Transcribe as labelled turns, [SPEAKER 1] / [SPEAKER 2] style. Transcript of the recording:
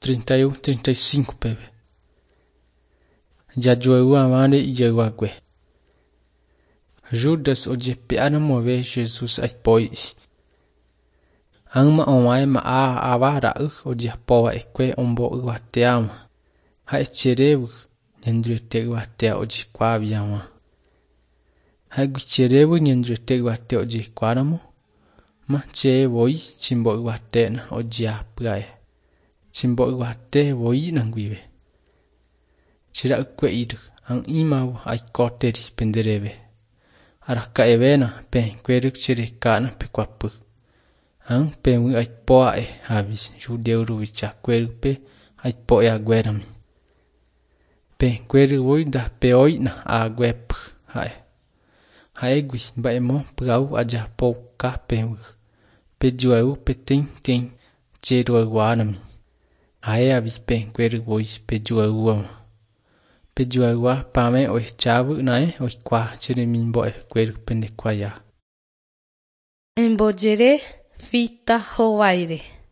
[SPEAKER 1] 31, 35 pebe. Ya juego amane y llegó a gue. Judas o jepe anamo ve Jesus ay poi. Ang ma omai ma a avara o jepoa ekwe ombo uateama. Ha echerebu nyendrete uatea o jikwabiama. Ha guicherebu nyendrete uatea o jikwaramo. Ma che voi chimbo uatena o jiaprae. Chimbo uate voi nanguive. Chira ukwe idu ang imau ay koteri penderebe. Araka evena pen kweruk chiri kana pe kwapu. Ang pen ay poa havi judeuru vicha kwerupe ay poa agwerami. Pen kweru voi da pe oina agwep hae. Haegui ba emo prau aja po ka pen. Pe juau pe ting chero aguanami. Hae avi pen kweru voi pe juau ama. Pe juau pame o chavu nae o kwa chiri mimbo kweru pende kwa ya.
[SPEAKER 2] Embojere fita hoaire.